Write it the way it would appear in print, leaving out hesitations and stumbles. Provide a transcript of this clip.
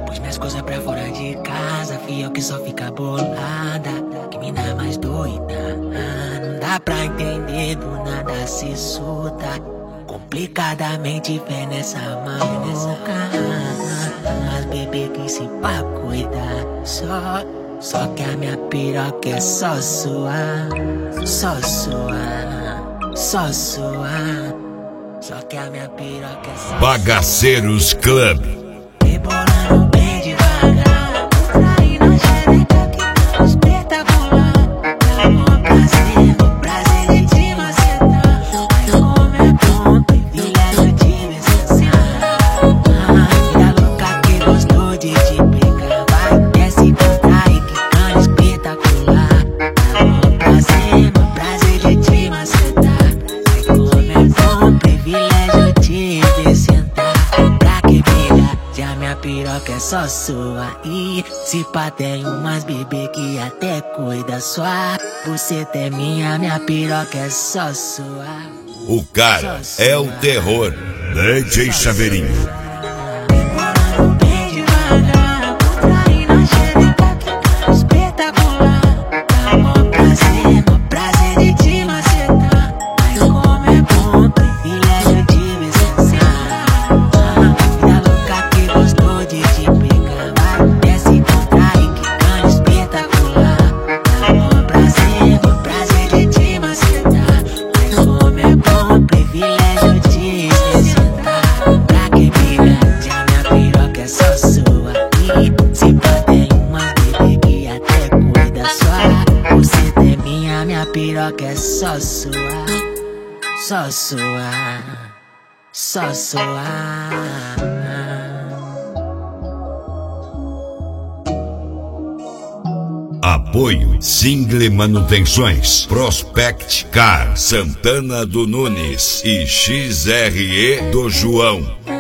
Pus minhas coisas pra fora de casa, fiel que só fica bolada. Que mina mais doida, não dá pra entender, do nada se solta. Complicadamente vê nessa maluca. Mas bebê que se pra cuidar. Só que a minha piroca é só sua. Só sua. Só sua. Só que a minha piroca é só Bagaceiros Club. rebolando bem devagar. Aí na xereca que tá espetacular. Amor, prazer de te macetar. Ai, como é bom, privilégio de me sensacionar. Vida louca que gostou de te pegar. Vai, desce, contrai, quicando espetacular. Amor, prazer de te macetar. Ai, como é bom, privilégio de me sentar. Pra que briga? Já minha piroca é só sua. E se pá tem umas bebê que até cuida sua. Você é minha piroca é só sua. O cara é o terror. DJ Chaveirinho. Rebolando bem devagar, contraindo a xereca que tá espetacular. Amor, prazer de te macetar. Ai, como é bom, privilégio de me sensacionar. Vida louca que gostou de te pegar. Vai, desce, contrai, quicando espetacular. Amor, prazer de te macetar. Ai, como é bom, privilégio de me sentar. Pra que briga? Já minha piroca é só sua. E se pá tem umas bebê que até cuida sua. Você é minha piroca é só sua. Só sua. Só sua. Apoio Single Manutenções, Prospect Car, Santana do Nunes e XRE do João.